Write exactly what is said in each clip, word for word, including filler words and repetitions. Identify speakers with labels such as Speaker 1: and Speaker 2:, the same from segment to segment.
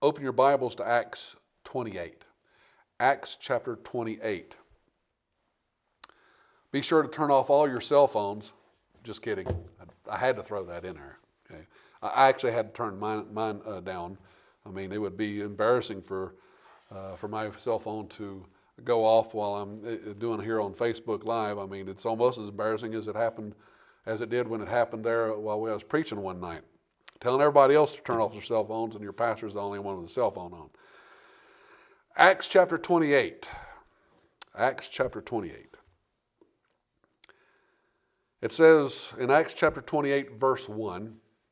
Speaker 1: open your Bibles to Acts twenty-eight. Acts chapter twenty-eight. Be sure to turn off all your cell phones. Just kidding. I, I had to throw that in there. Okay. I actually had to turn mine, mine uh, down. I mean, it would be embarrassing for uh, for my cell phone to go off while I'm uh, doing here on Facebook Live. I mean, it's almost as embarrassing as it happened, as it did when it happened there while I was preaching one night, telling everybody else to turn off their cell phones, and your pastor's the only one with a cell phone on. Acts chapter twenty-eight. Acts chapter twenty-eight. It says in Acts chapter twenty-eight, verse one,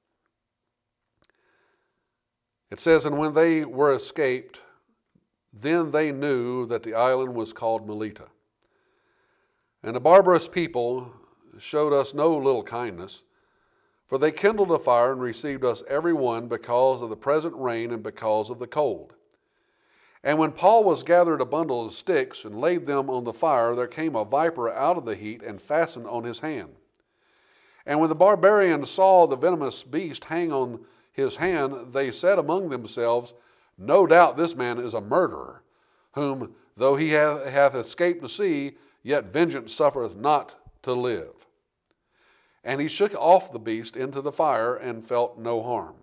Speaker 1: it says, "And when they were escaped, then they knew that the island was called Melita. And the barbarous people showed us no little kindness, for they kindled a fire and received us every one because of the present rain and because of the cold. And when Paul was gathered a bundle of sticks and laid them on the fire, there came a viper out of the heat and fastened on his hand. And when the barbarians saw the venomous beast hang on his hand, they said among themselves, No doubt this man is a murderer, whom, though he hath, hath escaped the sea, yet vengeance suffereth not to live. And he shook off the beast into the fire and felt no harm.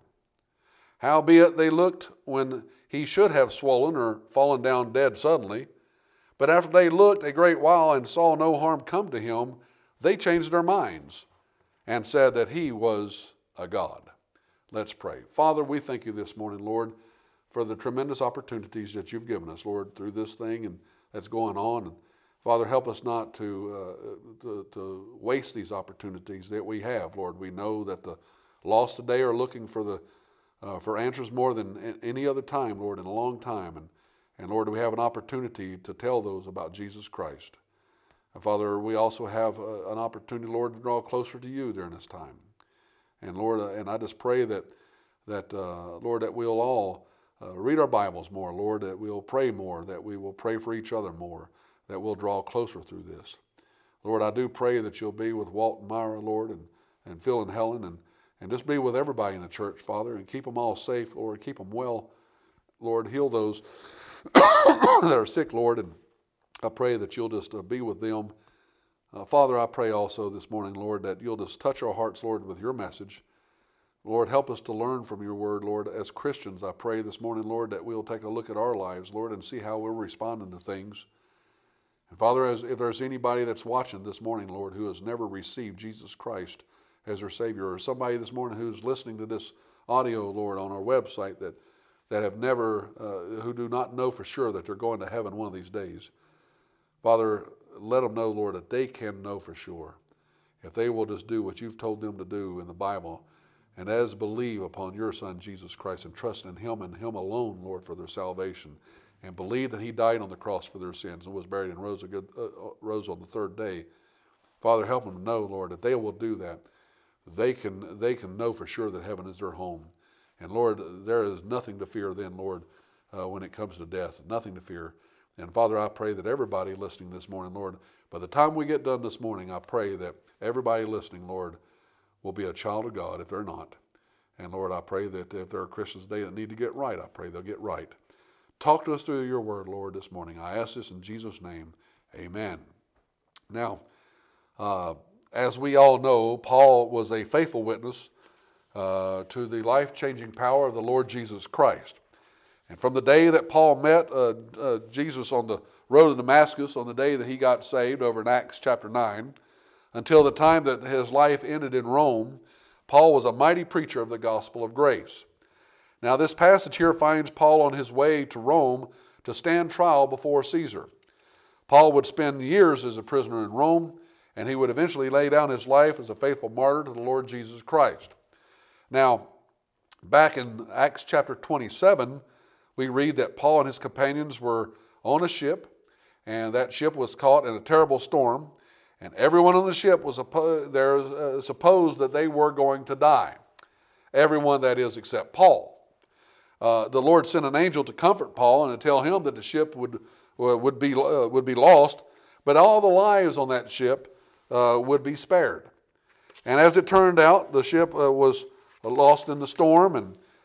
Speaker 1: Howbeit they looked when he should have swollen or fallen down dead suddenly. But after they looked a great while and saw no harm come to him, they changed their minds and said that he was a god." Let's pray. Father, we thank you this morning, Lord, for the tremendous opportunities that you've given us, Lord, through this thing and that's going on. And Father, help us not to, uh, to, to waste these opportunities that we have, Lord. We know that the lost today are looking for the uh, for answers more than any other time, Lord, in a long time. And, and Lord, we have an opportunity to tell those about Jesus Christ. And Father, we also have uh, an opportunity, Lord, to draw closer to you during this time. And Lord, uh, and I just pray that, that uh, Lord, that we'll all uh, read our Bibles more, Lord, that we'll pray more, that we will pray for each other more, that we'll draw closer through this. Lord, I do pray that you'll be with Walt and Myra, Lord, and, and Phil and Helen, and, and just be with everybody in the church, Father, and keep them all safe, Lord, keep them well. Lord, heal those that are sick, Lord, and I pray that you'll just uh, be with them. Uh, Father, I pray also this morning, Lord, that you'll just touch our hearts, Lord, with your message. Lord, help us to learn from your word, Lord. As Christians, I pray this morning, Lord, that we'll take a look at our lives, Lord, and see how we're responding to things. And Father, as, if there's anybody that's watching this morning, Lord, who has never received Jesus Christ as their Savior, or somebody this morning who's listening to this audio, Lord, on our website that, that have never, uh, who do not know for sure that they're going to heaven one of these days, Father, let them know, Lord, that they can know for sure if they will just do what you've told them to do in the Bible, and as believe upon your Son, Jesus Christ, and trust in him and him alone, Lord, for their salvation, and believe that he died on the cross for their sins and was buried and rose, a good, uh, rose on the third day. Father, help them to know, Lord, that they will do that. They can, they can know for sure that heaven is their home. And Lord, there is nothing to fear then, Lord, uh, when it comes to death, nothing to fear. And Father, I pray that everybody listening this morning, Lord, by the time we get done this morning, I pray that everybody listening, Lord, will be a child of God if they're not. And Lord, I pray that if there are Christians today that need to get right, I pray they'll get right. Talk to us through your word, Lord, this morning. I ask this in Jesus' name. Amen. Now, uh, as we all know, Paul was a faithful witness uh, to the life-changing power of the Lord Jesus Christ. And from the day that Paul met uh, uh, Jesus on the road to Damascus, on the day that he got saved over in Acts chapter nine, until the time that his life ended in Rome, Paul was a mighty preacher of the gospel of grace. Now this passage here finds Paul on his way to Rome to stand trial before Caesar. Paul would spend years as a prisoner in Rome, and he would eventually lay down his life as a faithful martyr to the Lord Jesus Christ. Now, back in Acts chapter twenty-seven, we read that Paul and his companions were on a ship, and that ship was caught in a terrible storm, and everyone on the ship was there uh, supposed that they were going to die. Everyone, that is, except Paul. Uh, the Lord sent an angel to comfort Paul and to tell him that the ship would uh, would be uh, would be lost, but all the lives on that ship uh, would be spared. And as it turned out, the ship uh, was lost in the storm, and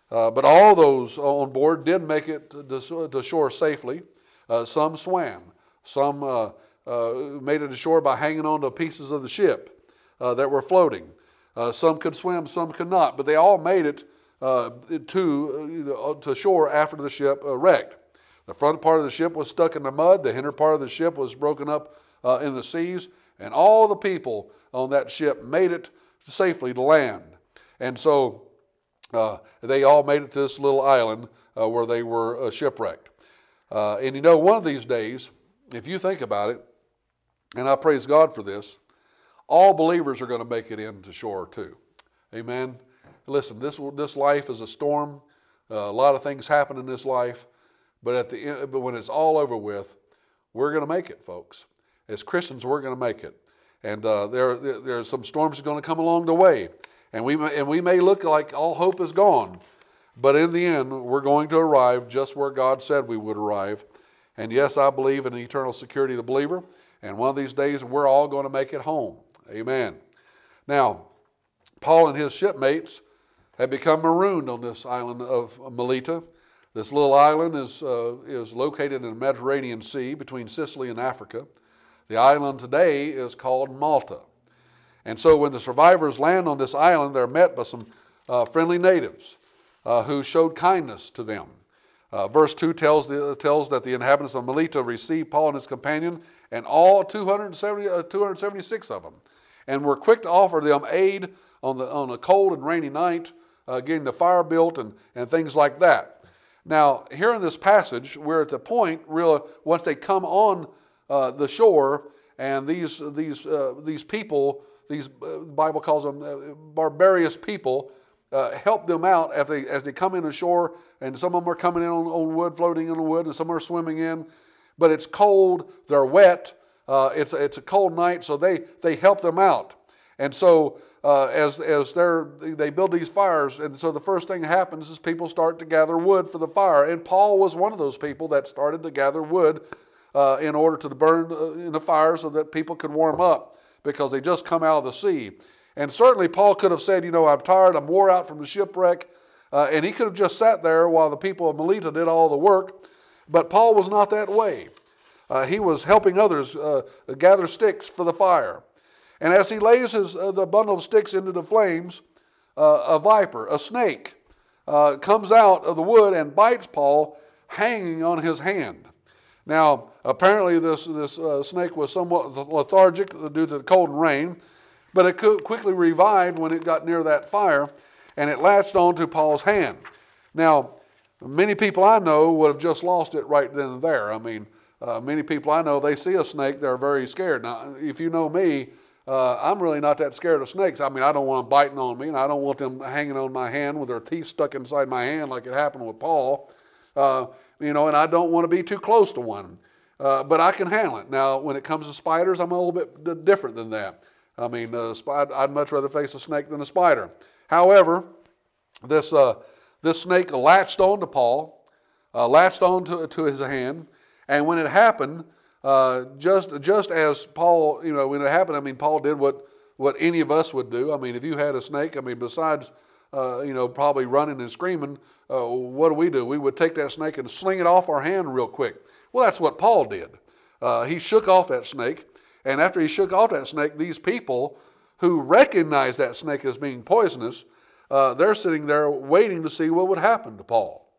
Speaker 1: Uh, but all those on board did make it to, to shore safely. Uh, some swam. Some uh, uh, made it to shore by hanging on to pieces of the ship uh, that were floating. Uh, some could swim, some could not. But they all made it uh, to, you know, to shore after the ship uh, wrecked. The front part of the ship was stuck in the mud. The hinder part of the ship was broken up uh, in the seas. And all the people on that ship made it safely to land. And so uh, they all made it to this little island uh, where they were uh, shipwrecked. Uh, and you know, one of these days, if you think about it, and I praise God for this, all believers are going to make it into shore too. Amen. Listen, this this life is a storm. Uh, a lot of things happen in this life, but at the end, but when it's all over with, we're going to make it, folks. As Christians, we're going to make it. And uh, there there's some storms going to come along the way, and we may, and we may look like all hope is gone, but in the end, we're going to arrive just where God said we would arrive. And yes, I believe in the eternal security of the believer, and one of these days, we're all going to make it home. Amen. Now, Paul and his shipmates had become marooned on this island of Melita. This little island is, uh, is located in the Mediterranean Sea between Sicily and Africa. The island today is called Malta. And so when the survivors land on this island, they're met by some uh, friendly natives uh, who showed kindness to them. Uh, verse two tells, the, tells that the inhabitants of Melita received Paul and his companion and all two hundred seventy, uh, two hundred seventy-six of them, and were quick to offer them aid on, the, on a cold and rainy night, uh, getting the fire built and, and things like that. Now, here in this passage, we're at the point, really, once they come on uh, the shore, and these, these, uh, these people, these uh, the Bible calls them uh, barbarous people, uh, help them out as they, as they come in ashore, and some of them are coming in on, on wood, floating in the wood, and some are swimming in. But it's cold, they're wet, uh, it's, it's a cold night, so they, they help them out. And so uh, as, as they're, they build these fires, and so the first thing that happens is people start to gather wood for the fire. And Paul was one of those people that started to gather wood uh, in order to burn in the fire so that people could warm up, because they just come out of the sea. And certainly Paul could have said, you know, I'm tired, I'm wore out from the shipwreck, uh, and he could have just sat there while the people of Melita did all the work. But Paul was not that way. Uh, he was helping others uh, gather sticks for the fire. And as he lays his, uh, the bundle of sticks into the flames, uh, a viper, a snake, uh, comes out of the wood and bites Paul, hanging on his hand. Now, apparently this, this uh, snake was somewhat lethargic due to the cold and rain, but it quickly revived when it got near that fire, and it latched onto Paul's hand. Now, many people I know would have just lost it right then and there. I mean, uh, many people I know, they see a snake, they're very scared. Now, if you know me, uh, I'm really not that scared of snakes. I mean, I don't want them biting on me, and I don't want them hanging on my hand with their teeth stuck inside my hand like it happened with Paul. Uh, you know, and I don't want to be too close to one. Uh, but I can handle it. Now, when it comes to spiders, I'm a little bit different than that. I mean, uh, I'd much rather face a snake than a spider. However, this uh, this snake latched on to Paul, uh, latched on to, to his hand, and when it happened, uh, just just as Paul, you know, when it happened, I mean, Paul did what what any of us would do. I mean, if you had a snake, I mean, besides, uh, you know, probably running and screaming, uh, what do we do? We would take that snake and sling it off our hand real quick. Well, that's what Paul did. Uh, he shook off that snake. And after he shook off that snake, these people who recognized that snake as being poisonous, uh, they're sitting there waiting to see what would happen to Paul.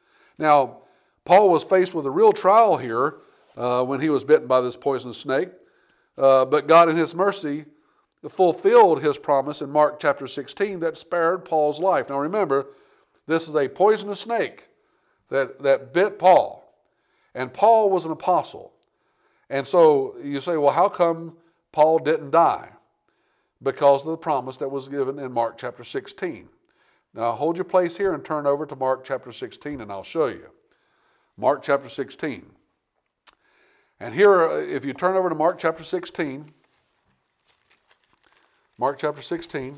Speaker 1: Now, Paul was faced with a real trial here uh, when he was bitten by this poisonous snake. Uh, but God in his mercy fulfilled his promise in Mark chapter sixteen that spared Paul's life. Now remember, this is a poisonous snake that, that bit Paul. And Paul was an apostle. And so you say, well, how come Paul didn't die? Because of the promise that was given in Mark chapter sixteen. Now hold your place here and turn over to Mark chapter sixteen and I'll show you. Mark chapter sixteen. And here, if you turn over to Mark chapter sixteen, Mark chapter sixteen,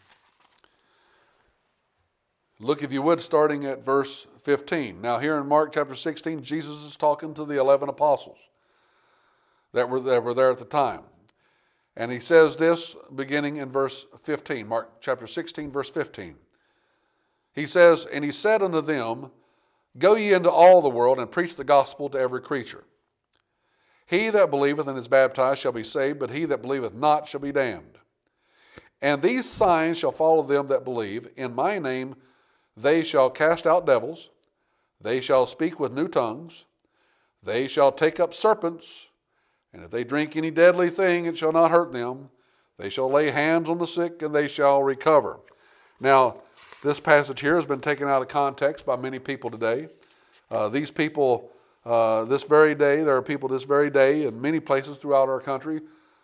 Speaker 1: look if you would starting at verse fifteen. Now here in Mark chapter sixteen, Jesus is talking to the eleven apostles that were, that were there at the time. And he says this beginning in verse fifteen, Mark chapter sixteen, verse fifteen. He says, and he said unto them, Go ye into all the world, and preach the gospel to every creature. He that believeth and is baptized shall be saved, but he that believeth not shall be damned. And these signs shall follow them that believe. In my name they shall cast out devils. They shall speak with new tongues. They shall take up serpents. And if they drink any deadly thing, it shall not hurt them. They shall lay hands on the sick, and they shall recover. Now, this passage here has been taken out of context by many people today. Uh, these people, uh, this very day, there are people this very day in many places throughout our country,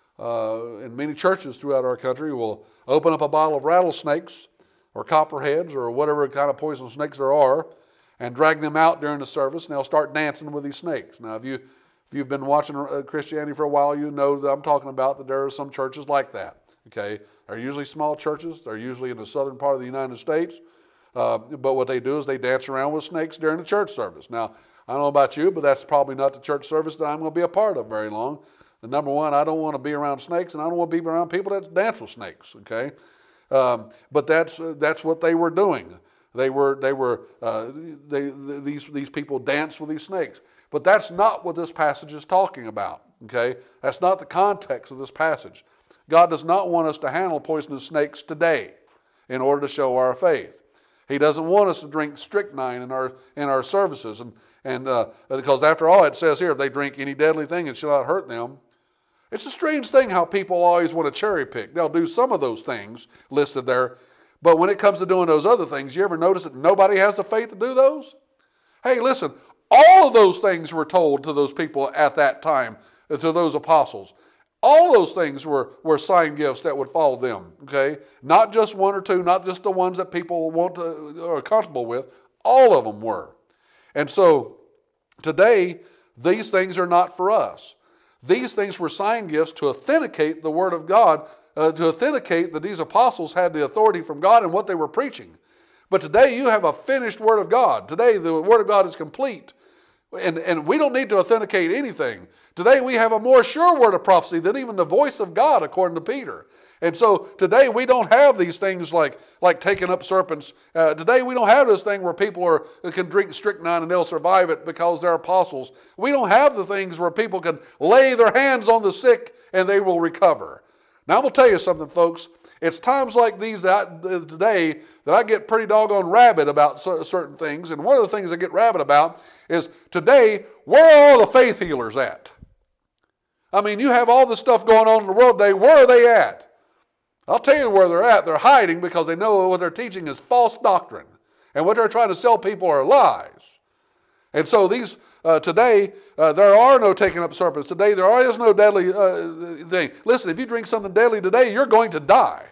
Speaker 1: uh, in many churches throughout our country, will open up a bottle of rattlesnakes or copperheads or whatever kind of poisonous snakes there are, and drag them out during the service, and they'll start dancing with these snakes. Now, if you if you've been watching Christianity for a while, you know that I'm talking about that there are some churches like that. Okay, they're usually small churches. They're usually in the southern part of the United States. Uh, but what they do is they dance around with snakes during the church service. Now, I don't know about you, but that's probably not the church service that I'm going to be a part of very long. The number one, I don't want to be around snakes, and I don't want to be around people that dance with snakes. Okay, um, but that's uh, that's what they were doing. They were they were uh, they, these these people danced with these snakes. But that's not what this passage is talking about. Okay, that's not the context of this passage. God does not want us to handle poisonous snakes today in order to show our faith. He doesn't want us to drink strychnine in our in our services, and and uh, because after all, it says here, if they drink any deadly thing, it shall not hurt them. It's a strange thing how people always want to cherry pick. They'll do some of those things listed there, but when it comes to doing those other things, you ever notice that nobody has the faith to do those? Hey, listen. All of those things were told to those people at that time, to those apostles. All those things were, were sign gifts that would follow them, okay? Not just one or two, not just the ones that people want to, or are comfortable with. All of them were. And so today, these things are not for us. These things were sign gifts to authenticate the Word of God, uh, to authenticate that these apostles had the authority from God and what they were preaching. But today you have a finished Word of God. Today the Word of God is complete. And, and we don't need to authenticate anything. Today we have a more sure word of prophecy than even the voice of God, according to Peter. And so today we don't have these things like, like taking up serpents. Uh, today we don't have this thing where people are, can drink strychnine and they'll survive it because they're apostles. We don't have the things where people can lay their hands on the sick and they will recover. Now I'm going to tell you something, folks. It's times like these that I, today that I get pretty doggone rabid about certain things. And one of the things I get rabid about is today, where are all the faith healers at? I mean, you have all this stuff going on in the world today. Where are they at? I'll tell you where they're at. They're hiding because they know what they're teaching is false doctrine. And what they're trying to sell people are lies. And so these uh, today, uh, there are no taking up serpents. Today, there is no deadly uh, thing. Listen, if you drink something deadly today, you're going to die.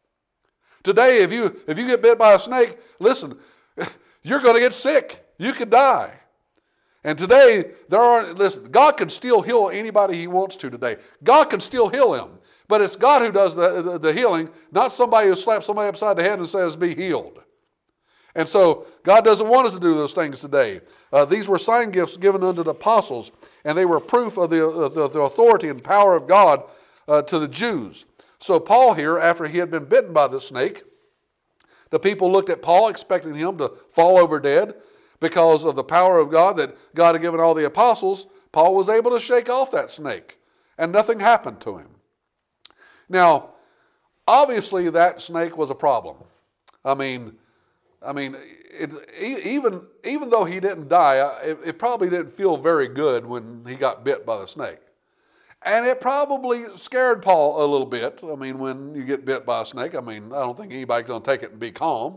Speaker 1: Today, if you if you get bit by a snake, listen, you're going to get sick. You could die. And today, there are, listen, God can still heal anybody He wants to today. God can still heal him. But it's God who does the, the, the healing, not somebody who slaps somebody upside the head and says, be healed. And so, God doesn't want us to do those things today. Uh, these were sign gifts given unto the apostles, and they were proof of the, of the, the authority and power of God uh, to the Jews. So Paul here, after he had been bitten by the snake, the people looked at Paul expecting him to fall over dead. Because of the power of God that God had given all the apostles, Paul was able to shake off that snake, and nothing happened to him. Now, obviously that snake was a problem. I mean, I mean, it, even, even though he didn't die, it, it probably didn't feel very good when he got bit by the snake. And it probably scared Paul a little bit. I mean, when you get bit by a snake, I mean, I don't think anybody's going to take it and be calm.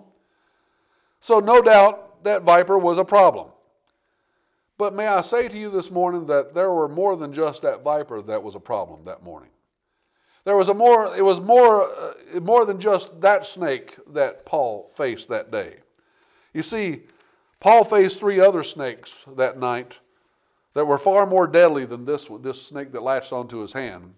Speaker 1: So no doubt, that viper was a problem. But may I say to you this morning that there were more than just that viper that was a problem that morning. There was a more, it was more, uh, more than just that snake that Paul faced that day. You see, Paul faced three other snakes that night that were far more deadly than this one, this snake that latched onto his hand.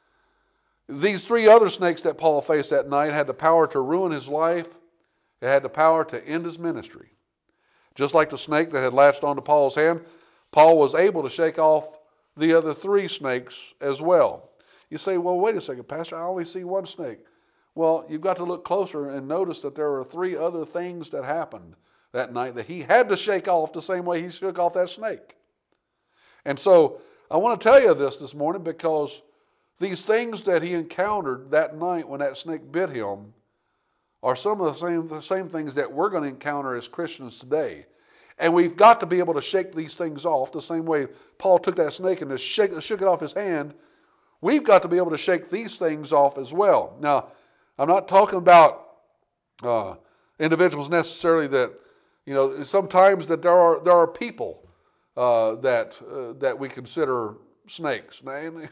Speaker 1: These three other snakes that Paul faced that night had the power to ruin his life. It had the power to end his ministry. Just like the snake that had latched onto Paul's hand, Paul was able to shake off the other three snakes as well. You say, well, wait a second, Pastor, I only see one snake. Well, you've got to look closer and notice that there are three other things that happened that night that he had to shake off the same way he shook off that snake. And so I want to tell you this this morning because these things that he encountered that night when that snake bit him are some of the same, the same things that we're going to encounter as Christians today. And we've got to be able to shake these things off the same way Paul took that snake and just shake, shook it off his hand. We've got to be able to shake these things off as well. Now, I'm not talking about uh, individuals necessarily that, you know, sometimes that there are there are people uh, that uh, that we consider snakes. I,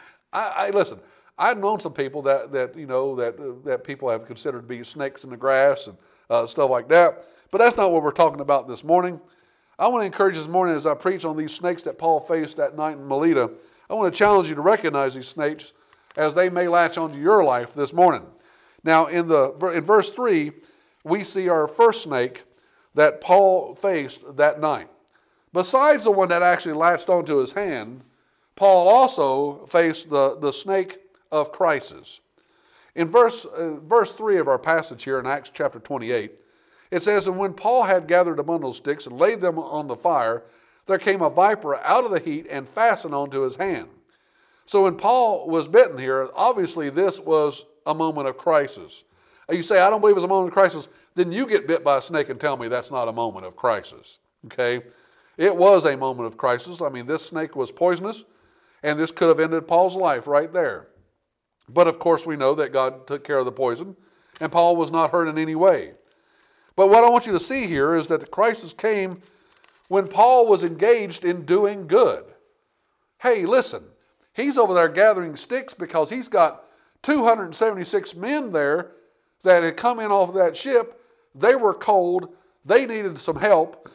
Speaker 1: I listen. I've known some people that that you know that uh, that people have considered to be snakes in the grass and uh, stuff like that. But that's not what we're talking about this morning. I want to encourage this morning as I preach on these snakes that Paul faced that night in Melita. I want to challenge you to recognize these snakes as they may latch onto your life this morning. Now, in the in verse three, we see our first snake that Paul faced that night. Besides the one that actually latched onto his hand, Paul also faced the, the snake of crisis. In verse, uh, verse three of our passage here in Acts chapter twenty-eight, it says, "And when Paul had gathered a bundle of sticks and laid them on the fire, there came a viper out of the heat and fastened onto his hand." So when Paul was bitten here, obviously this was a moment of crisis. You say, "I don't believe it's a moment of crisis." Then you get bit by a snake and tell me that's not a moment of crisis. Okay? It was a moment of crisis. I mean, this snake was poisonous, and this could have ended Paul's life right there. But of course we know that God took care of the poison, and Paul was not hurt in any way. But what I want you to see here is that the crisis came when Paul was engaged in doing good. Hey, listen, he's over there gathering sticks because he's got two hundred seventy-six men there that had come in off of that ship. They were cold. They needed some help.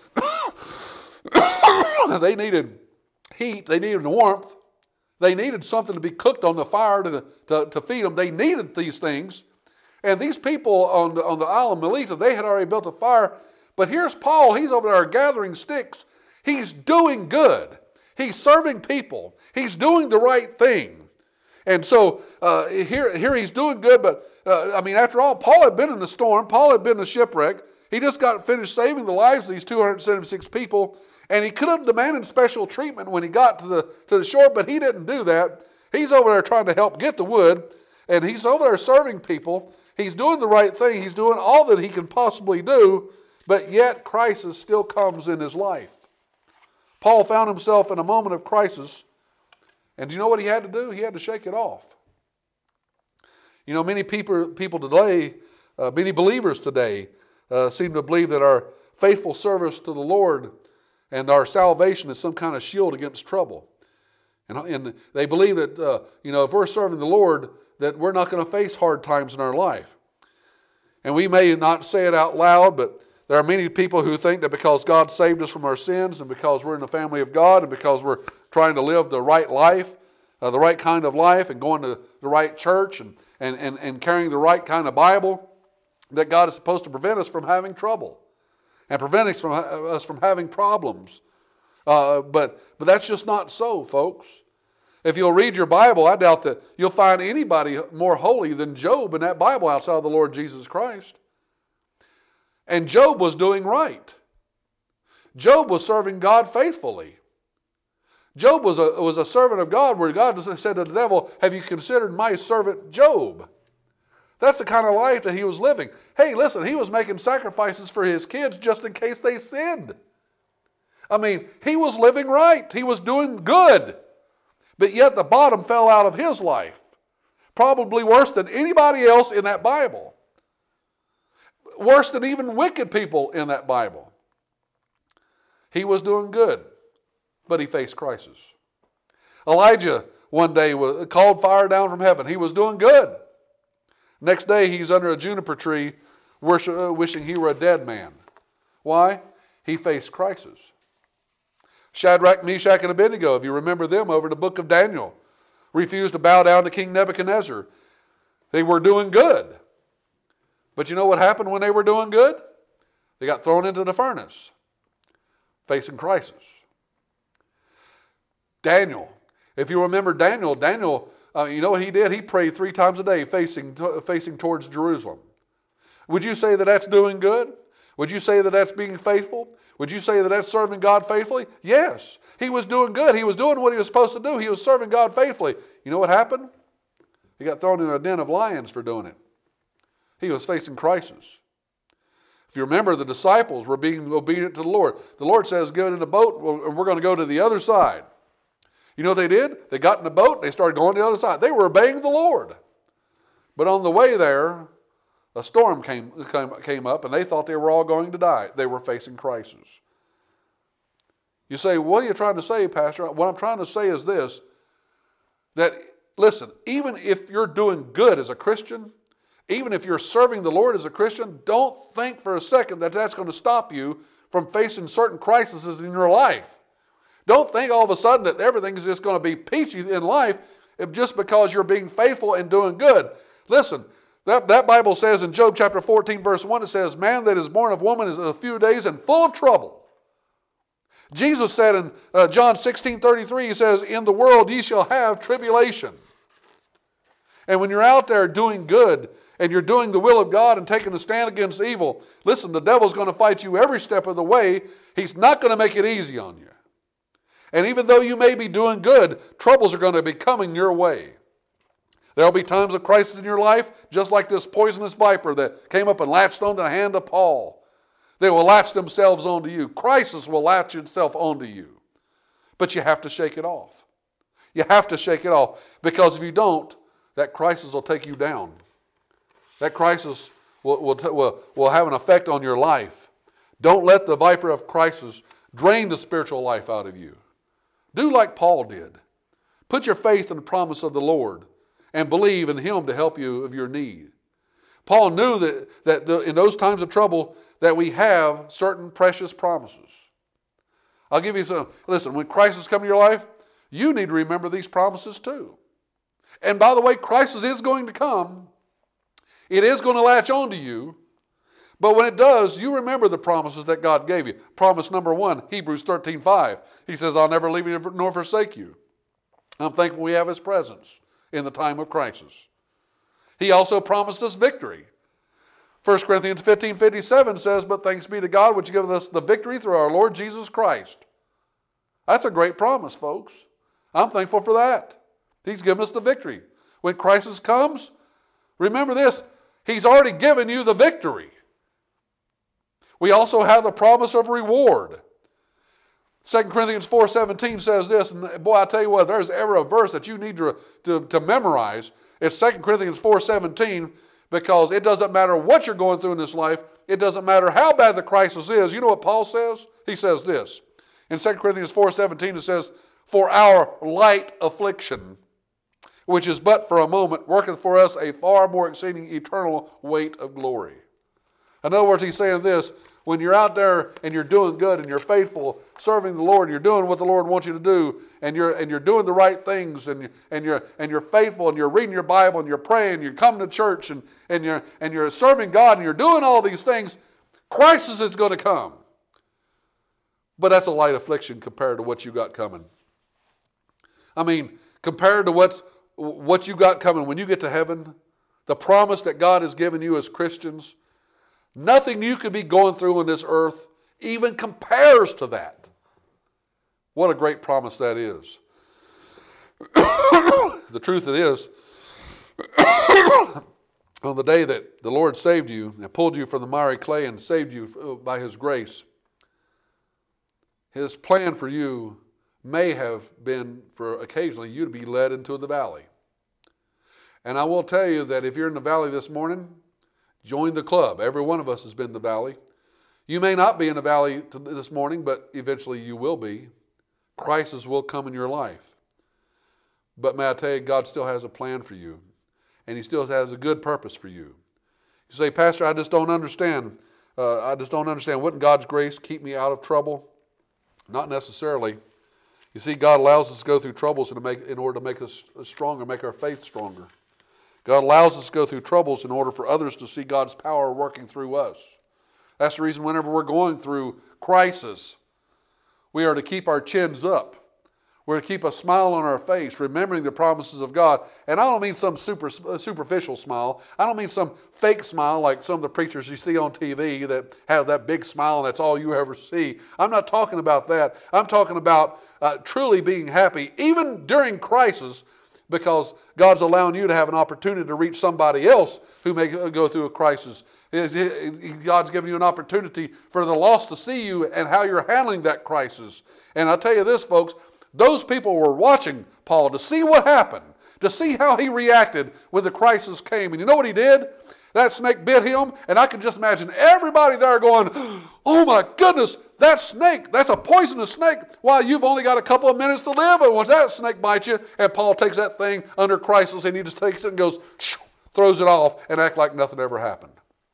Speaker 1: They needed heat. They needed warmth. They needed something to be cooked on the fire to, to, to feed them. They needed these things. And these people on the, on the Isle of Melita, they had already built a fire. But here's Paul. He's over there gathering sticks. He's doing good. He's serving people. He's doing the right thing. And so uh, here, here he's doing good, but uh, I mean, after all, Paul had been in the storm. Paul had been in a shipwreck. He just got finished saving the lives of these two hundred seventy-six people, and he could have demanded special treatment when he got to the to the shore, but he didn't do that. He's over there trying to help get the wood, and he's over there serving people. He's doing the right thing. He's doing all that he can possibly do, but yet crisis still comes in his life. Paul found himself in a moment of crisis. And do you know what he had to do? He had to shake it off. You know, many people, people today, uh, many believers today, uh, seem to believe that our faithful service to the Lord and our salvation is some kind of shield against trouble. And, and they believe that, uh, you know, if we're serving the Lord, that we're not going to face hard times in our life. And we may not say it out loud, but there are many people who think that because God saved us from our sins and because we're in the family of God and because we're trying to live the right life, uh, the right kind of life and going to the right church and, and, and, and carrying the right kind of Bible, that God is supposed to prevent us from having trouble and prevent us from, us from having problems. Uh, but, but that's just not so, folks. If you'll read your Bible, I doubt that you'll find anybody more holy than Job in that Bible outside of the Lord Jesus Christ. And Job was doing right. Job was serving God faithfully. Job was a, was a servant of God where God said to the devil, "Have you considered my servant Job?" That's the kind of life that he was living. Hey, listen, he was making sacrifices for his kids just in case they sinned. I mean, he was living right. He was doing good. But yet the bottom fell out of his life. Probably worse than anybody else in that Bible. Worse than even wicked people in that Bible. He was doing good, but he faced crisis. Elijah one day was, called fire down from heaven. He was doing good. Next day he's under a juniper tree wishing he were a dead man. Why? He faced crisis. Shadrach, Meshach, and Abednego, if you remember them over in the book of Daniel, refused to bow down to King Nebuchadnezzar. They were doing good. But you know what happened when they were doing good? They got thrown into the furnace, facing crisis. Daniel, if you remember Daniel, Daniel uh, you know what he did? He prayed three times a day facing, facing towards Jerusalem. Would you say that that's doing good? Would you say that that's being faithful? Would you say that that's serving God faithfully? Yes. He was doing good. He was doing what he was supposed to do. He was serving God faithfully. You know what happened? He got thrown in a den of lions for doing it. He was facing crisis. If you remember, the disciples were being obedient to the Lord. The Lord says, get in the boat, and we're going to go to the other side. You know what they did? They got in the boat, and they started going to the other side. They were obeying the Lord. But on the way there, a storm came, came, came up, and they thought they were all going to die. They were facing crisis. You say, what are you trying to say, Pastor? What I'm trying to say is this, that, listen, even if you're doing good as a Christian, even if you're serving the Lord as a Christian, don't think for a second that that's going to stop you from facing certain crises in your life. Don't think all of a sudden that everything is just going to be peachy in life just because you're being faithful and doing good. Listen, that, that Bible says in Job chapter fourteen, verse one, it says, man that is born of woman is a few days and full of trouble. Jesus said in uh, John sixteen thirty-three, he says, in the world ye shall have tribulation. And when you're out there doing good, and you're doing the will of God and taking a stand against evil, listen, the devil's going to fight you every step of the way. He's not going to make it easy on you. And even though you may be doing good, troubles are going to be coming your way. There'll be times of crisis in your life, just like this poisonous viper that came up and latched onto the hand of Paul. They will latch themselves onto you. Crisis will latch itself onto you. But you have to shake it off. You have to shake it off, because if you don't, that crisis will take you down. That crisis will, will, will, will have an effect on your life. Don't let the viper of crisis drain the spiritual life out of you. Do like Paul did. Put your faith in the promise of the Lord and believe in Him to help you of your need. Paul knew that, that the, in those times of trouble that we have certain precious promises. I'll give you some. Listen, when crisis come in your life, you need to remember these promises too. And by the way, crisis is going to come. It is going to latch on to you. But when it does, you remember the promises that God gave you. Promise number one, Hebrews thirteen five. He says, I'll never leave you nor forsake you. I'm thankful we have His presence in the time of crisis. He also promised us victory. First Corinthians fifteen fifty-seven says, but thanks be to God which giveth us the victory through our Lord Jesus Christ. That's a great promise, folks. I'm thankful for that. He's given us the victory. When crisis comes, remember this, He's already given you the victory. We also have the promise of reward. Second Corinthians four seventeen says this, and boy, I tell you what, if there's ever a verse that you need to, to, to memorize, it's Second Corinthians four seventeen, because it doesn't matter what you're going through in this life. It doesn't matter how bad the crisis is. You know what Paul says? He says this. In Second Corinthians four seventeen, it says, for our light affliction, which is but for a moment, worketh for us a far more exceeding eternal weight of glory. In other words, he's saying this, when you're out there and you're doing good and you're faithful, serving the Lord, and you're doing what the Lord wants you to do, and you're and you're doing the right things, and you, and you're and you're faithful, and you're reading your Bible, and you're praying, you're coming to church, and and you're and you're serving God, and you're doing all these things, crisis is going to come. But that's a light affliction compared to what you got coming. I mean, compared to what's what you got coming when you get to heaven, the promise that God has given you as Christians, nothing you could be going through on this earth even compares to that. What a great promise that is. The truth it is, on the day that the Lord saved you and pulled you from the miry clay and saved you by His grace, His plan for you may have been for occasionally you to be led into the valley. And I will tell you that if you're in the valley this morning, join the club. Every one of us has been in the valley. You may not be in the valley this morning, but eventually you will be. Crisis will come in your life. But may I tell you, God still has a plan for you. And He still has a good purpose for you. You say, Pastor, I just don't understand. Uh, I just don't understand. Wouldn't God's grace keep me out of trouble? Not necessarily. You see, God allows us to go through troubles to make, in order to make us stronger, make our faith stronger. God allows us to go through troubles in order for others to see God's power working through us. That's the reason whenever we're going through crisis, we are to keep our chins up. We're to keep a smile on our face, remembering the promises of God. And I don't mean some super, superficial smile. I don't mean some fake smile like some of the preachers you see on T V that have that big smile and that's all you ever see. I'm not talking about that. I'm talking about uh, truly being happy, even during crisis, because God's allowing you to have an opportunity to reach somebody else who may go through a crisis. God's giving you an opportunity for the lost to see you and how you're handling that crisis. And I'll tell you this, folks, those people were watching Paul to see what happened, to see how he reacted when the crisis came. And you know what he did? That snake bit him, and I can just imagine everybody there going, oh my goodness, that snake, that's a poisonous snake. Why, you've only got a couple of minutes to live, and once that snake bites you, and Paul takes that thing under crisis, and he just takes it and goes, throws it off, and act like nothing ever happened.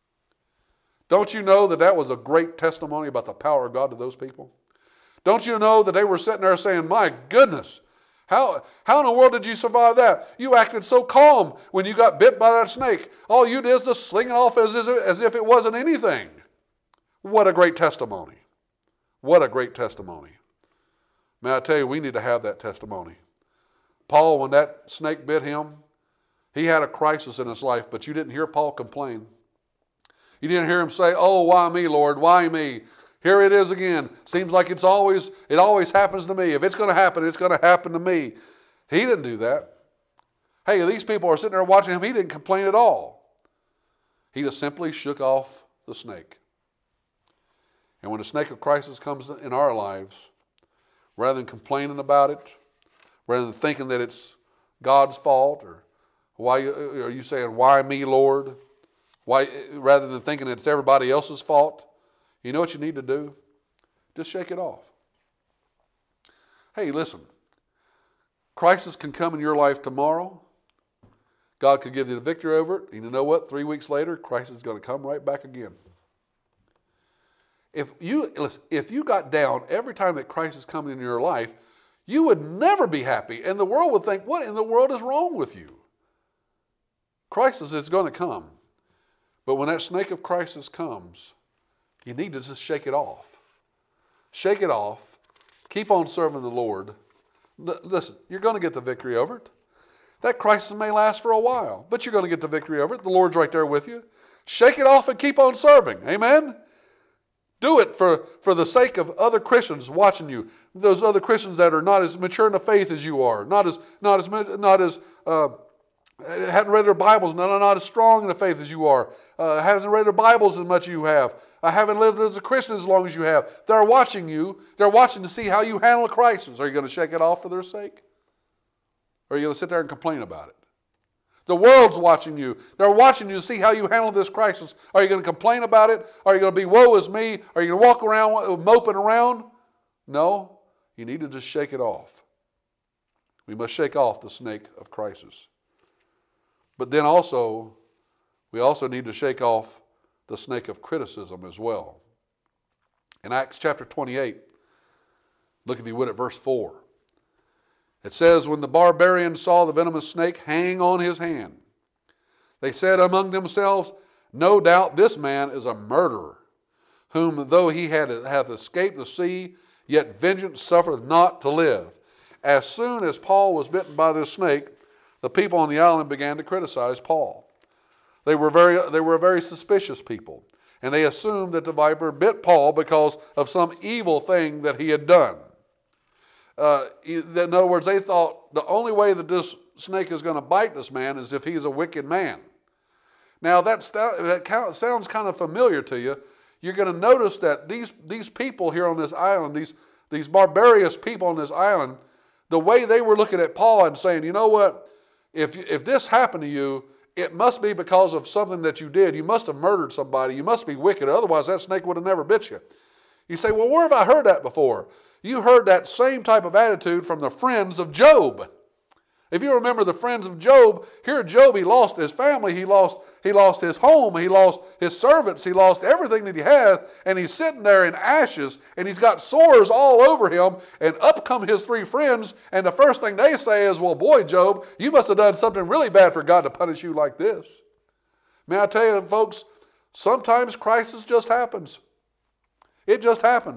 Speaker 1: Don't you know that that was a great testimony about the power of God to those people? Don't you know that they were sitting there saying, my goodness, how, how in the world did you survive that? You acted so calm when you got bit by that snake. All you did is just sling it off as, as if it wasn't anything. What a great testimony. What a great testimony. May I tell you, we need to have that testimony. Paul, when that snake bit him, he had a crisis in his life, but you didn't hear Paul complain. You didn't hear him say, oh, why me, Lord? Why me? Here it is again. Seems like it's always, it always happens to me. If it's going to happen, it's going to happen to me. He didn't do that. Hey, these people are sitting there watching him. He didn't complain at all. He just simply shook off the snake. And when the snake of crisis comes in our lives, rather than complaining about it, rather than thinking that it's God's fault, or why are you saying, why me, Lord? Why, rather than thinking it's everybody else's fault, you know what you need to do? Just shake it off. Hey, listen, crisis can come in your life tomorrow. God could give you the victory over it. And you know what? Three weeks later, crisis is going to come right back again. If you, listen, if you got down every time that crisis comes in your life, you would never be happy. And the world would think, what in the world is wrong with you? Crisis is going to come. But when that snake of crisis comes, you need to just shake it off. Shake it off. Keep on serving the Lord. L- listen, you're going to get the victory over it. That crisis may last for a while, but you're going to get the victory over it. The Lord's right there with you. Shake it off and keep on serving. Amen? Do it for, for the sake of other Christians watching you. Those other Christians that are not as mature in the faith as you are. Not as, not as, not as, uh, hadn't read their Bibles, not, not as strong in the faith as you are. Uh, hasn't read their Bibles as much as you have. I haven't lived as a Christian as long as you have. They're watching you. They're watching to see how you handle a crisis. Are you going to shake it off for their sake? Or are you going to sit there and complain about it? The world's watching you. They're watching you to see how you handle this crisis. Are you going to complain about it? Are you going to be, woe is me? Are you going to walk around moping around? No. You need to just shake it off. We must shake off the snake of crisis. But then also, we also need to shake off the snake of criticism as well. In Acts chapter twenty-eight, look if you would at verse four. It says, when the barbarians saw the venomous snake hang on his hand, they said among themselves, no doubt this man is a murderer, whom though he had, hath escaped the sea, yet vengeance suffereth not to live. As soon as Paul was bitten by this snake, the people on the island began to criticize Paul. They were very, they were very suspicious people, and they assumed that the viper bit Paul because of some evil thing that he had done. Uh, in other words, they thought the only way that this snake is going to bite this man is if he's a wicked man. Now, that, that sounds kind of familiar to you. You're going to notice that these, these people here on this island, these, these barbarous people on this island, the way they were looking at Paul and saying, you know what, if, if this happened to you, it must be because of something that you did. You must have murdered somebody. You must be wicked. Otherwise, that snake would have never bit you. You say, well, where have I heard that before? You heard that same type of attitude from the friends of Job. If you remember the friends of Job, here Job, he lost his family, he lost, he lost his home, he lost his servants, he lost everything that he had, and he's sitting there in ashes, and he's got sores all over him, and up come his three friends, and the first thing they say is, well, boy, Job, you must have done something really bad for God to punish you like this. May I tell you, folks, sometimes crisis just happens. It just happens.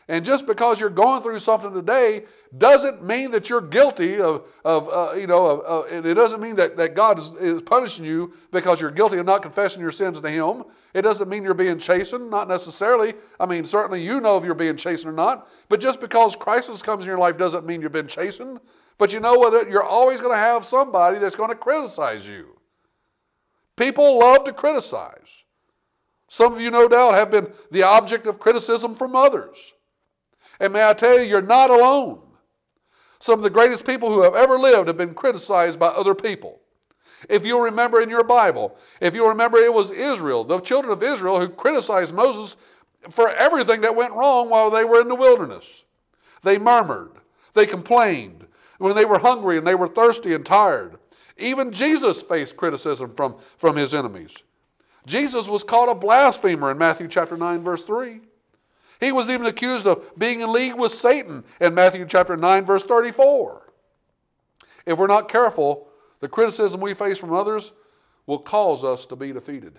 Speaker 1: And just because you're going through something today doesn't mean that you're guilty of, of uh, you know, of, uh, and it doesn't mean that, that God is, is punishing you because you're guilty of not confessing your sins to Him. It doesn't mean you're being chastened, not necessarily. I mean, certainly you know if you're being chastened or not. But just because crisis comes in your life doesn't mean you've been chastened. But you know what? You're always going to have somebody that's going to criticize you. People love to criticize. Some of you, no doubt, have been the object of criticism from others. And may I tell you, you're not alone. Some of the greatest people who have ever lived have been criticized by other people. If you'll remember in your Bible, if you'll remember it was Israel, the children of Israel, who criticized Moses for everything that went wrong while they were in the wilderness. They murmured. They complained when they were hungry and they were thirsty and tired. Even Jesus faced criticism from, from his enemies. Jesus was called a blasphemer in Matthew chapter nine, verse three. He was even accused of being in league with Satan in Matthew chapter nine, verse thirty-four. If we're not careful, the criticism we face from others will cause us to be defeated.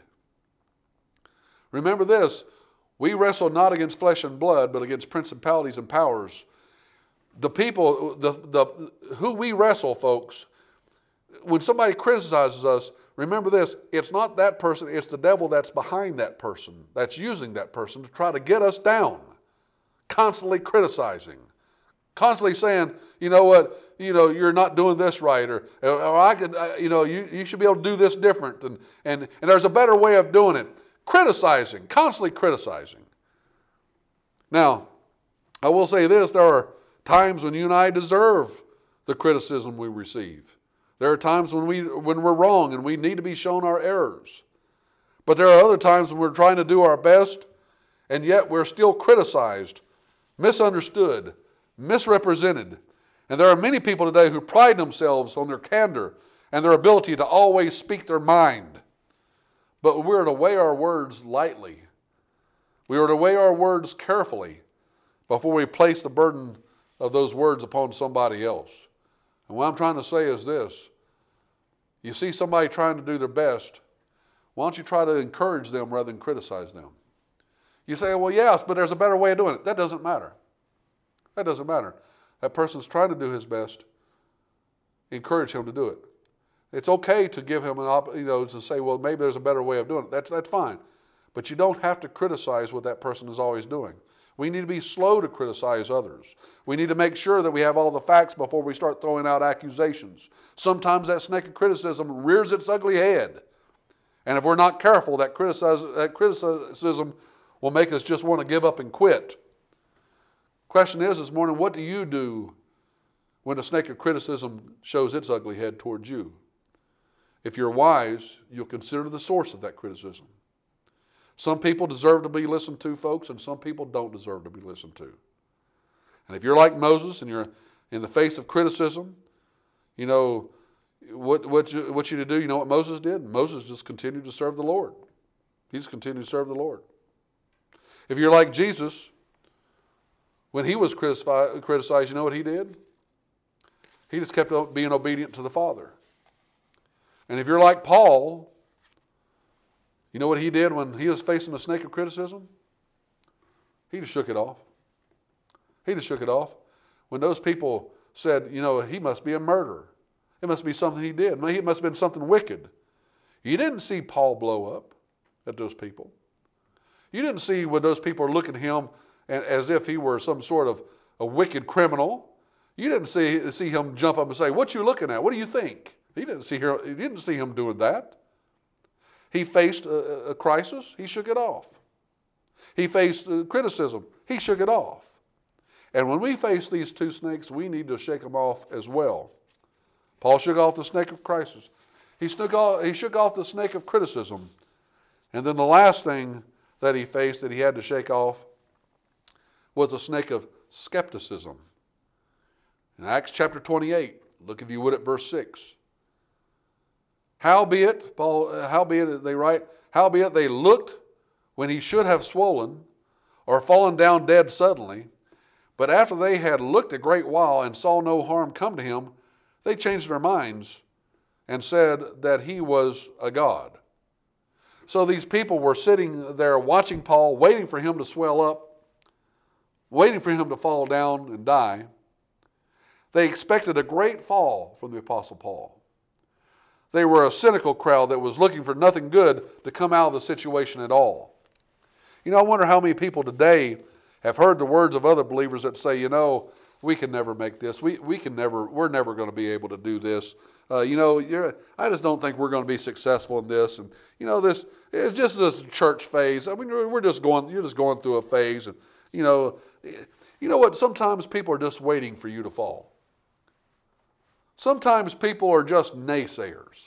Speaker 1: Remember this, we wrestle not against flesh and blood, but against principalities and powers. The people, the, the, who we wrestle, folks, when somebody criticizes us, remember this, it's not that person, it's the devil that's behind that person, that's using that person to try to get us down. Constantly criticizing. Constantly saying, you know what, you know, you're not doing this right, or, or I could, you know, you, you should be able to do this different, and, and, and there's a better way of doing it. Criticizing, constantly criticizing. Now, I will say this, there are times when you and I deserve the criticism we receive. There are times when, we, when we're wrong and we need to be shown our errors. But there are other times when we're trying to do our best and yet we're still criticized, misunderstood, misrepresented. And there are many people today who pride themselves on their candor and their ability to always speak their mind. But we're to weigh our words lightly. We are to weigh our words carefully before we place the burden of those words upon somebody else. And what I'm trying to say is this. You see somebody trying to do their best, why don't you try to encourage them rather than criticize them? You say, well, yes, but there's a better way of doing it. That doesn't matter. That doesn't matter. That person's trying to do his best. Encourage him to do it. It's okay to give him an op- you know, to say, well, maybe there's a better way of doing it. That's, that's fine. But you don't have to criticize what that person is always doing. We need to be slow to criticize others. We need to make sure that we have all the facts before we start throwing out accusations. Sometimes that snake of criticism rears its ugly head. And if we're not careful, that, criticize, that criticism will make us just want to give up and quit. Question is this morning, what do you do when the snake of criticism shows its ugly head towards you? If you're wise, you'll consider the source of that criticism. Some people deserve to be listened to, folks, and some people don't deserve to be listened to. And if you're like Moses and you're in the face of criticism, you know, what, what, you, what you to do, you know what Moses did? Moses just continued to serve the Lord. He just continued to serve the Lord. If you're like Jesus, when he was criticized, you know what he did? He just kept being obedient to the Father. And if you're like Paul, you know what he did when he was facing a snake of criticism? He just shook it off. He just shook it off. When those people said, you know, he must be a murderer. It must be something he did. It must have been something wicked. You didn't see Paul blow up at those people. You didn't see when those people were looking at him as if he were some sort of a wicked criminal. You didn't see, see him jump up and say, what you looking at? What do you think? He didn't see, her, he didn't see him doing that. He faced a, a crisis. He shook it off. He faced uh, criticism. He shook it off. And when we face these two snakes, we need to shake them off as well. Paul shook off the snake of crisis. He shook off, he shook off the snake of criticism. And then the last thing that he faced that he had to shake off was the snake of skepticism. In Acts chapter twenty-eight, look if you would at verse six. Howbeit, Paul, howbeit they write, howbeit they looked when he should have swollen or fallen down dead suddenly, but after they had looked a great while and saw no harm come to him, they changed their minds and said that he was a god. So these people were sitting there watching Paul, waiting for him to swell up. waiting for him to fall down and die. They expected a great fall from the Apostle Paul. They were a cynical crowd that was looking for nothing good to come out of the situation at all. You know, I wonder how many people today have heard the words of other believers that say, you know, we can never make this. We we can never, we're never going to be able to do this. Uh, you know, you're, I just don't think we're going to be successful in this. And, you know, this, it's just this church phase. I mean, we're just going, you're just going through a phase. And, you know, you know what? Sometimes people are just waiting for you to fall. Sometimes people are just naysayers.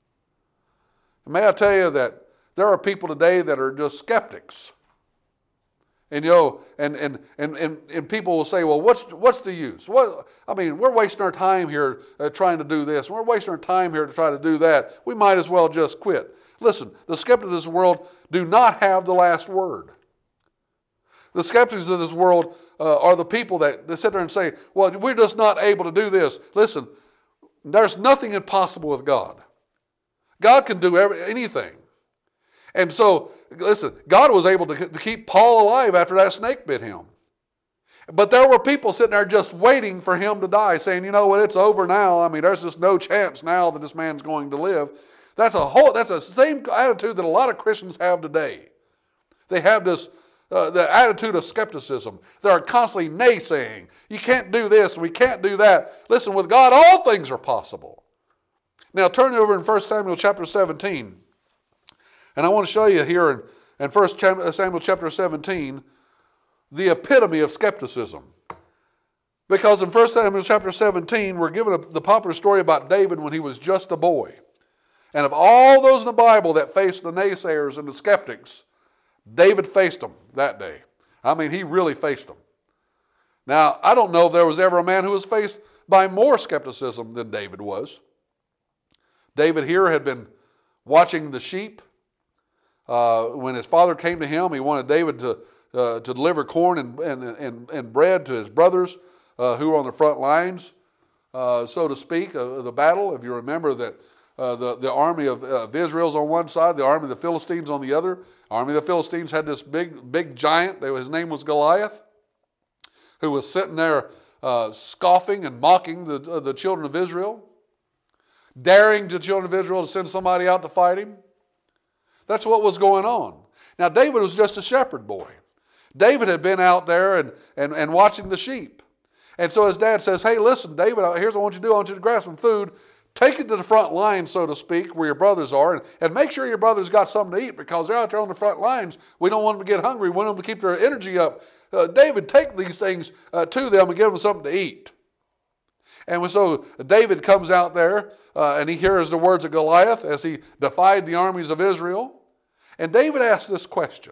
Speaker 1: May I tell you that there are people today that are just skeptics. And you know, and and and and, and people will say, well, what's what's the use? What I mean, we're wasting our time here uh, trying to do this. We're wasting our time here to try to do that. We might as well just quit. Listen, the skeptics of this world do not have the last word. The skeptics of this world uh, are the people that, that sit there and say, well, we're just not able to do this. Listen, there's nothing impossible with God. God can do every, anything. And so, listen, God was able to, to keep Paul alive after that snake bit him. But there were people sitting there just waiting for him to die, saying, you know what, it's over now. I mean, there's just no chance now that this man's going to live. That's a whole, that's the same attitude that a lot of Christians have today. They have this Uh, the attitude of skepticism. They are constantly naysaying. You can't do this, we can't do that. Listen, with God, all things are possible. Now turn over in First Samuel chapter seventeen. And I want to show you here in, in First Samuel chapter seventeen the epitome of skepticism. Because in First Samuel chapter seventeen, we're given a, the popular story about David when he was just a boy. And of all those in the Bible that faced the naysayers and the skeptics, David faced them that day. I mean, he really faced them. Now, I don't know if there was ever a man who was faced by more skepticism than David was. David here had been watching the sheep. Uh, when his father came to him, he wanted David to, uh, to deliver corn and, and, and, and bread to his brothers uh, who were on the front lines, uh, so to speak, of the battle. If you remember that Uh, the, the army of, uh, of Israel's on one side, the army of the Philistines on the other. The army of the Philistines had this big, big giant. His name was Goliath, who was sitting there uh, scoffing and mocking the, uh, the children of Israel, daring the children of Israel to send somebody out to fight him. That's what was going on. Now, David was just a shepherd boy. David had been out there and, and, and watching the sheep. And so his dad says, hey, listen, David, here's what I want you to do. I want you to grab some food. Take it to the front line, so to speak, where your brothers are, and, and make sure your brothers got something to eat because they're out there on the front lines. We don't want them to get hungry. We want them to keep their energy up. Uh, David, take these things uh, to them and give them something to eat. And so David comes out there, uh, and he hears the words of Goliath as he defied the armies of Israel. And David asked this question.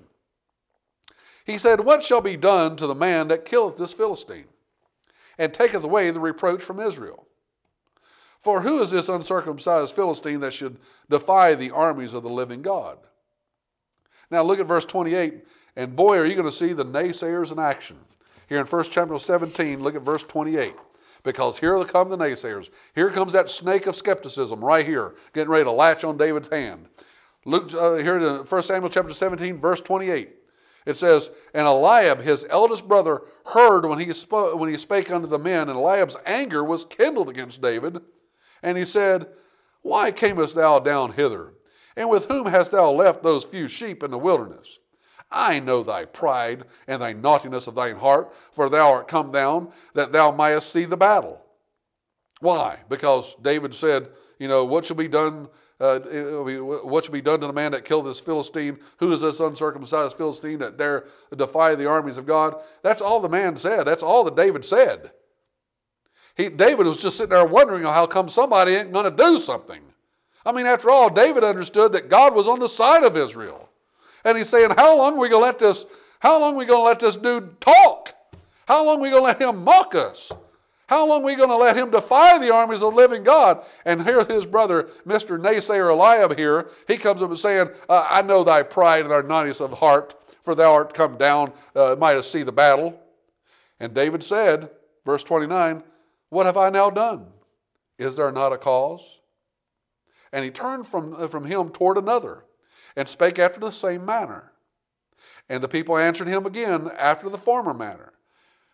Speaker 1: He said, what shall be done to the man that killeth this Philistine, and taketh away the reproach from Israel? For who is this uncircumcised Philistine that should defy the armies of the living God? Now look at verse twenty-eight, and boy, are you going to see the naysayers in action. Here in First Samuel seventeen, look at verse twenty-eight. Because here come the naysayers. Here comes that snake of skepticism right here, getting ready to latch on David's hand. Look uh, here in First Samuel chapter seventeen, verse twenty-eight. It says, and Eliab, his eldest brother, heard when he, spoke, when he spake unto the men, and Eliab's anger was kindled against David. And he said, why camest thou down hither? And with whom hast thou left those few sheep in the wilderness? I know thy pride and thy naughtiness of thine heart, for thou art come down that thou mightest see the battle. Why? Because David said, you know, what shall be done? Uh, what shall be done to the man that killed this Philistine? Who is this uncircumcised Philistine that dare defy the armies of God? That's all the man said. That's all that David said. He, David was just sitting there wondering how come somebody ain't going to do something. I mean, after all, David understood that God was on the side of Israel. And he's saying, how long are we going to let this, how long are we going to let this dude talk? How long are we going to let him mock us? How long are we going to let him defy the armies of the living God? And here's his brother, Mister Naysayer Eliab here. He comes up and saying, uh, I know thy pride and thy naughtiness of heart, for thou art come down, uh, mightest see the battle. And David said, verse twenty-nine, what have I now done? Is there not a cause? And he turned from, from him toward another, and spake after the same manner. And the people answered him again after the former manner.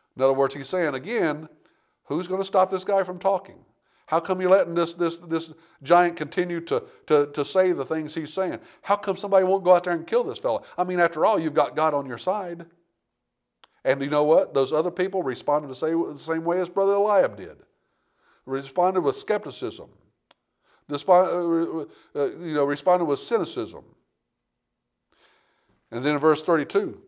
Speaker 1: In other words, he's saying again, who's going to stop this guy from talking? How come you're letting this, this, this giant continue to, to, to say the things he's saying? How come somebody won't go out there and kill this fellow? I mean, after all, you've got God on your side. And you know what? Those other people responded the same, the same way as Brother Eliab did. Responded with skepticism. Respond, uh, you know, responded with cynicism. And then in verse thirty-two,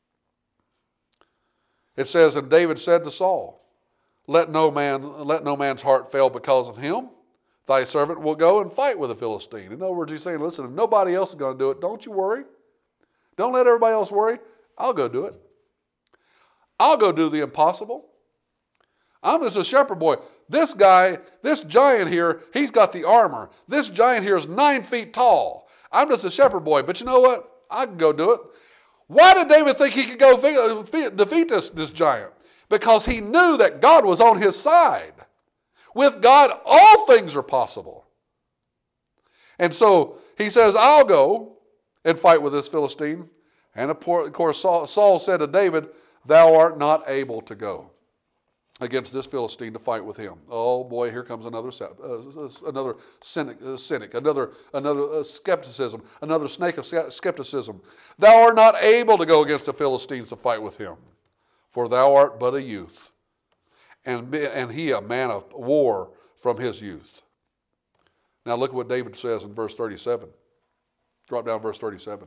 Speaker 1: it says, and David said to Saul, Let no man, let no man's heart fail because of him. Thy servant will go and fight with the Philistine. In other words, he's saying, listen, if nobody else is going to do it, don't you worry. Don't let everybody else worry. I'll go do it. I'll go do the impossible. I'm just a shepherd boy. This guy, this giant here, he's got the armor. This giant here is nine feet tall. I'm just a shepherd boy. But you know what? I can go do it. Why did David think he could go defeat this, this giant? Because he knew that God was on his side. With God, all things are possible. And so he says, I'll go and fight with this Philistine. And of course, Saul, Saul said to David, thou art not able to go against this Philistine to fight with him. Oh boy, here comes another uh, another cynic, uh, cynic, another another uh, skepticism, another snake of skepticism. Thou art not able to go against the Philistines to fight with him, for thou art but a youth, and and he a man of war from his youth. Now look what David says in verse thirty-seven. Drop down verse thirty-seven.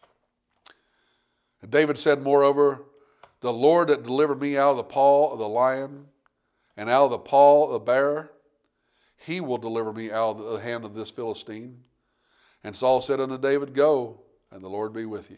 Speaker 1: And David said, moreover, the Lord that delivered me out of the paw of the lion and out of the paw of the bear, he will deliver me out of the hand of this Philistine. And Saul said unto David, go, and the Lord be with you.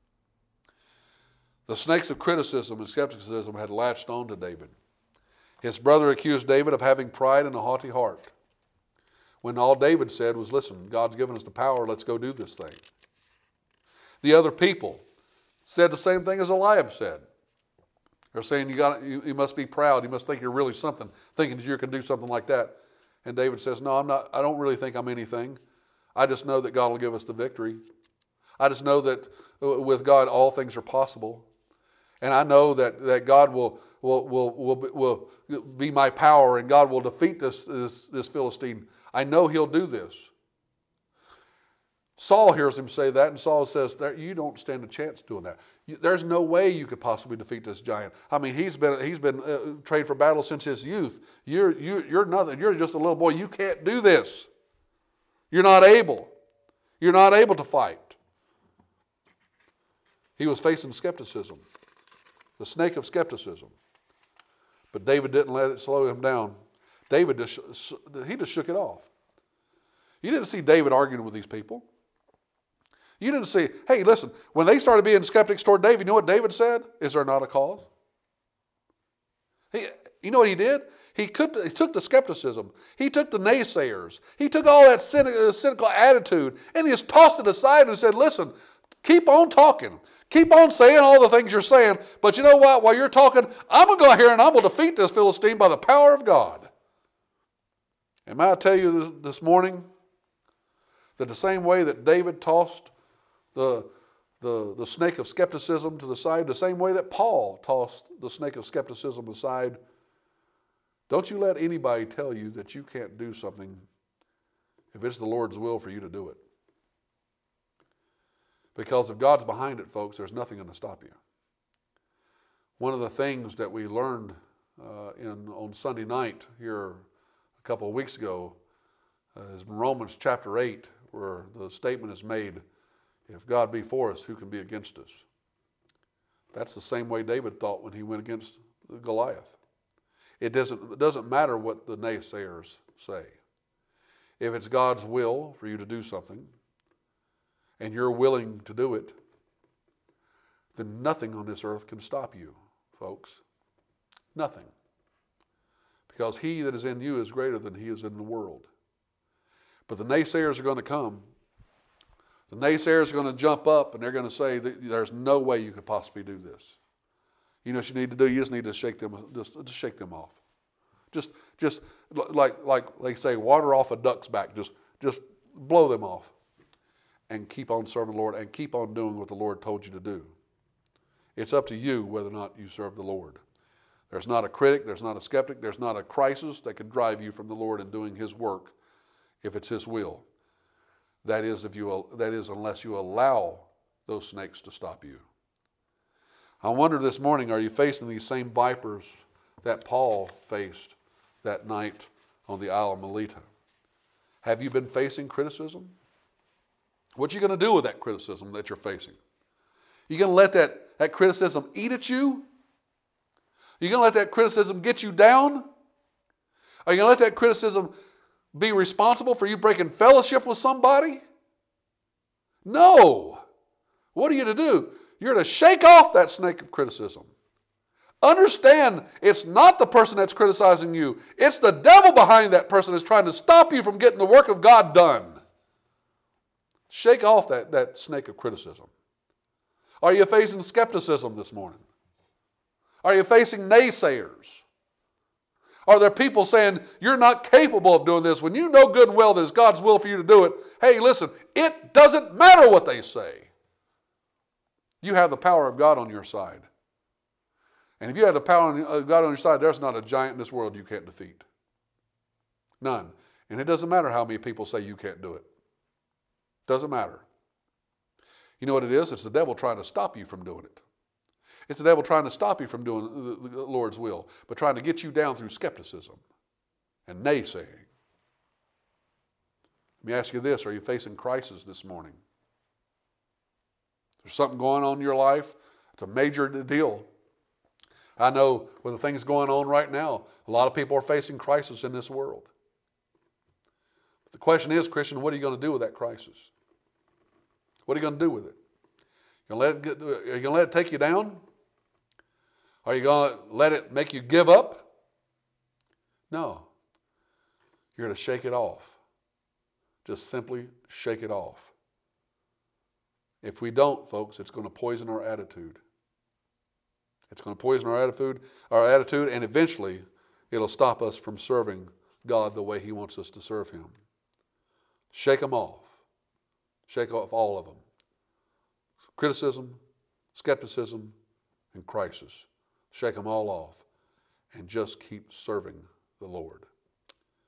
Speaker 1: The snakes of criticism and skepticism had latched on to David. His brother accused David of having pride and a haughty heart, when all David said was, listen, God's given us the power, let's go do this thing. The other people said the same thing as Eliab said. They're saying you got you, you must be proud. You must think you're really something, thinking that you can do something like that. And David says, no, I'm not. I don't really think I'm anything. I just know that God will give us the victory. I just know that with God all things are possible. And I know that, that God will, will, will, will, will be my power and God will defeat this, this, this Philistine. I know he'll do this. Saul hears him say that, and Saul says, you don't stand a chance doing that. There's no way you could possibly defeat this giant. I mean, he's been he's been uh, trained for battle since his youth. You're, you, you're nothing. You're just a little boy. You can't do this. You're not able. You're not able to fight. He was facing skepticism, the snake of skepticism. But David didn't let it slow him down. David, just, he just shook it off. You didn't see David arguing with these people. You didn't see, hey, listen, when they started being skeptics toward David, you know what David said? Is there not a cause? He, you know what he did? He, could, he took the skepticism. He took the naysayers. He took all that cynical, cynical attitude and he just tossed it aside and said, listen, keep on talking. Keep on saying all the things you're saying. But you know what? While you're talking, I'm going to go out here and I'm going to defeat this Philistine by the power of God. And may I tell you this, this morning that the same way that David tossed The, the, the snake of skepticism to the side, the same way that Paul tossed the snake of skepticism aside. Don't you let anybody tell you that you can't do something if it's the Lord's will for you to do it. Because if God's behind it, folks, there's nothing going to stop you. One of the things that we learned uh, in on Sunday night here a couple of weeks ago uh, is in Romans chapter eight, where the statement is made, if God be for us, who can be against us? That's the same way David thought when he went against Goliath. It doesn't, it doesn't matter what the naysayers say. If it's God's will for you to do something, and you're willing to do it, then nothing on this earth can stop you, folks. Nothing. Because he that is in you is greater than he is in the world. But the naysayers are going to come. The naysayers are going to jump up and they're going to say, there's no way you could possibly do this. You know what you need to do? You just need to shake them, just, just shake them off. Just, just like, like they say, water off a duck's back. Just, just blow them off and keep on serving the Lord and keep on doing what the Lord told you to do. It's up to you whether or not you serve the Lord. There's not a critic, there's not a skeptic, there's not a crisis that can drive you from the Lord and doing His work if it's His will. That is, if you, that is unless you allow those snakes to stop you. I wonder this morning, are you facing these same vipers that Paul faced that night on the Isle of Melita? Have you been facing criticism? What are you going to do with that criticism that you're facing? You going to let that, that criticism eat at you? Are you going to let that criticism get you down? Are you going to let that criticism be responsible for you breaking fellowship with somebody? No. What are you to do? You're to shake off that snake of criticism. Understand it's not the person that's criticizing you. It's the devil behind that person that's trying to stop you from getting the work of God done. Shake off that, that snake of criticism. Are you facing skepticism this morning? Are you facing naysayers? Are there people saying, you're not capable of doing this when you know good and well that it's God's will for you to do it? Hey, listen, it doesn't matter what they say. You have the power of God on your side. And if you have the power of God on your side, there's not a giant in this world you can't defeat. None. And it doesn't matter how many people say you can't do it. Doesn't matter. You know what it is? It's the devil trying to stop you from doing it. It's the devil trying to stop you from doing the Lord's will, but trying to get you down through skepticism and naysaying. Let me ask you this. Are you facing crisis this morning? There's something going on in your life. It's a major deal. I know with the things going on right now, a lot of people are facing crisis in this world. But the question is, Christian, what are you going to do with that crisis? What are you going to do with it? You going to let it get, are you going to let it take you down? Are you going to let it make you give up? No. You're going to shake it off. Just simply shake it off. If we don't, folks, it's going to poison our attitude. It's going to poison our attitude, our attitude, and eventually it'll stop us from serving God the way He wants us to serve Him. Shake them off. Shake off all of them. Criticism, skepticism, and crisis. Shake them all off and just keep serving the Lord.